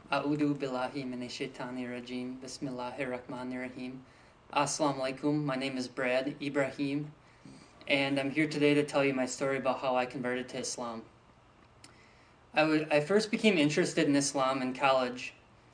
A'udhu billahi minashaitani rajim. Bismillahir rahmanir rahim. Assalamu alaikum. My name is Brad Ibrahim, and I'm here today to tell you my story about how I converted to Islam. I first became interested in Islam in college.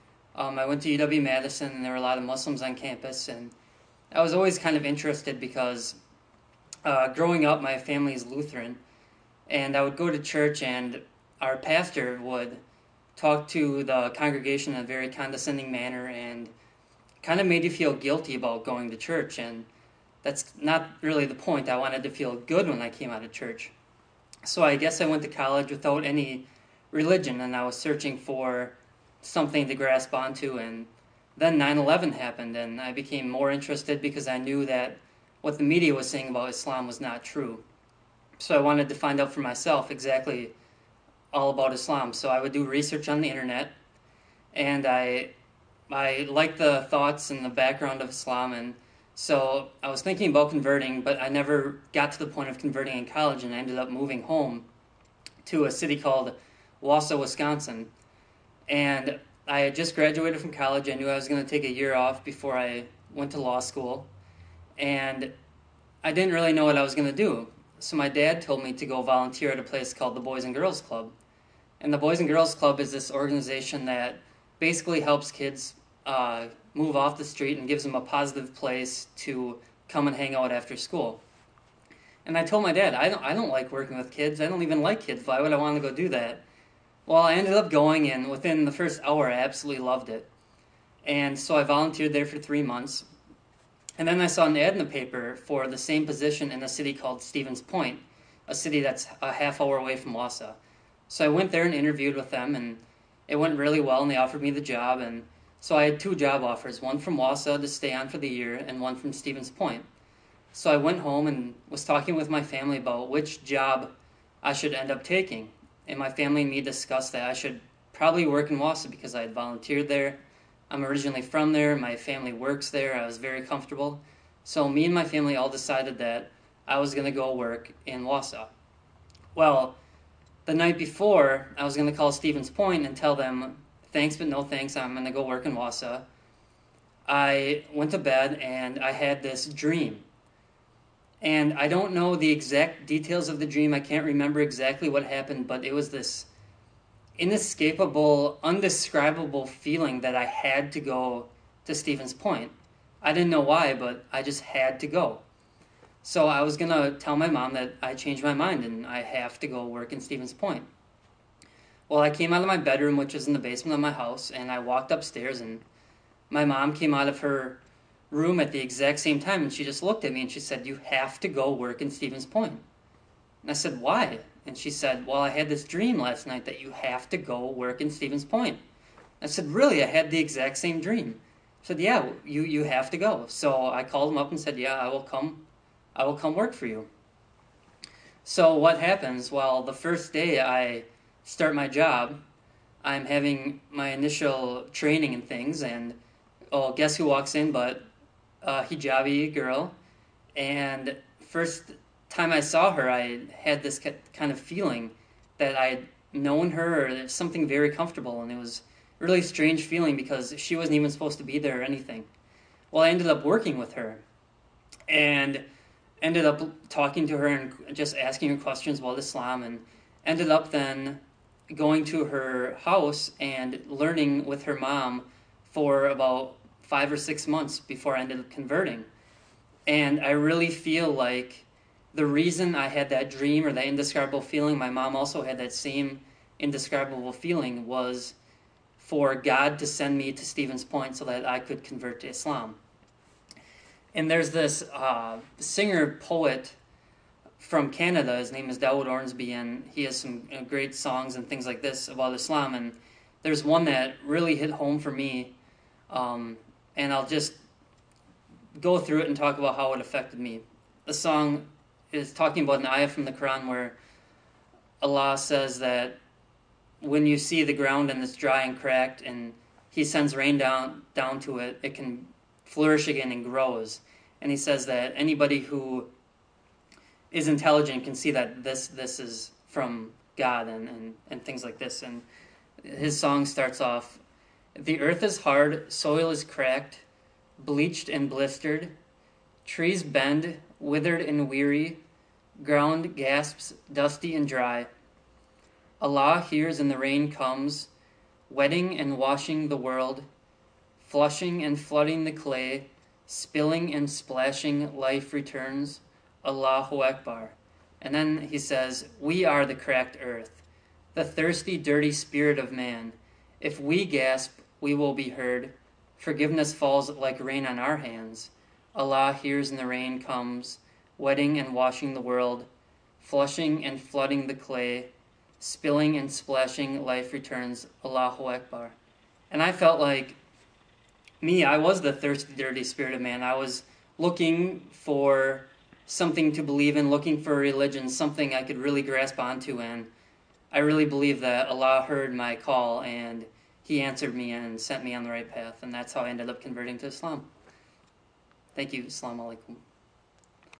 I went to UW-Madison, and there were a lot of Muslims on campus, and I was always kind of interested because growing up, my family is Lutheran, and I would go to church, and our pastor would talk to the congregation in a very condescending manner and kind of made you feel guilty about going to church, and that's not really the point. I wanted to feel good when I came out of church. So I guess I went to college without any religion, and I was searching for something to grasp onto, and then 9/11 happened, and I became more interested because I knew that what the media was saying about Islam was not true. So I wanted to find out for myself exactly all about Islam. So I would do research on the internet, and I liked the thoughts and the background of Islam, and so I was thinking about converting, but I never got to the point of converting in college, and I ended up moving home to a city called Wausau, Wisconsin. And I had just graduated from college. I knew I was going to take a year off before I went to law school, and I didn't really know what I was going to do. So my dad told me to go volunteer at a place called the Boys and Girls Club. And the Boys and Girls Club is this organization that basically helps kids move off the street and gives them a positive place to come and hang out after school. And I told my dad, I don't like working with kids. I don't even like kids. Why would I want to go do that? Well, I ended up going, and within the first hour, I absolutely loved it. And so I volunteered there for 3 months. And then I saw an ad in the paper for the same position in a city called Stevens Point, a city that's a half hour away from Wausau. So I went there and interviewed with them, and it went really well, and they offered me the job. And so I had 2 job offers, one from Wausau to stay on for the year and one from Stevens Point. So I went home and was talking with my family about which job I should end up taking. And my family and me discussed that I should probably work in Wausau because I had volunteered there. I'm originally from there. My family works there. I was very comfortable. So me and my family all decided that I was going to go work in Wausau. Well, the night before, I was going to call Stevens Point and tell them, thanks but no thanks, I'm going to go work in Wausau. I went to bed and I had this dream. And I don't know the exact details of the dream. I can't remember exactly what happened, but it was this inescapable, undescribable feeling that I had to go to Stevens Point. I didn't know why, but I just had to go. So I was going to tell my mom that I changed my mind and I have to go work in Stevens Point. Well, I came out of my bedroom, which is in the basement of my house, and I walked upstairs, and my mom came out of her room at the exact same time, and she just looked at me and she said, "You have to go work in Stevens Point." And I said, "Why?" And she said, "Well, I had this dream last night that you have to go work in Stevens Point." I said, "Really? I had the exact same dream." She said, "Yeah, you have to go." So I called him up and said, "Yeah, I will come work for you." So what happens? Well, the first day I start my job, I'm having my initial training and things, and oh, guess who walks in but a hijabi girl. And first time I saw her, I had this kind of feeling that I had known her, or something very comfortable, and it was a really strange feeling because she wasn't even supposed to be there or anything. Well, I ended up working with her, and ended up talking to her and just asking her questions about Islam, and ended up then going to her house and learning with her mom for about 5 or 6 months before I ended up converting. And I really feel like the reason I had that dream or that indescribable feeling, my mom also had that same indescribable feeling, was for God to send me to Stevens Point so that I could convert to Islam. And there's this singer-poet from Canada. His name is Dawood Ormsby, and he has some great songs and things like this about Islam. And there's one that really hit home for me, and I'll just go through it and talk about how it affected me. The song is talking about an ayah from the Quran where Allah says that when you see the ground and it's dry and cracked and He sends rain down to it, it can flourish again and grows. And He says that anybody who is intelligent can see that this is from God and things like this. And his song starts off, The earth is hard, soil is cracked, bleached and blistered. Trees bend, withered and weary. Ground gasps, dusty and dry. Allah hears and the rain comes, wetting and washing the world, flushing and flooding the clay, spilling and splashing, life returns. Allahu Akbar. And then he says, we are the cracked earth, the thirsty, dirty spirit of man. If we gasp, we will be heard. Forgiveness falls like rain on our hands. Allah hears and the rain comes, wetting and washing the world, flushing and flooding the clay, spilling and splashing, life returns. Allahu Akbar. And I felt like I was the thirsty, dirty spirit of man. I was looking for something to believe in, looking for a religion, something I could really grasp onto, and I really believe that Allah heard my call and He answered me and sent me on the right path, and that's how I ended up converting to Islam. Thank you. Assalamu alaikum.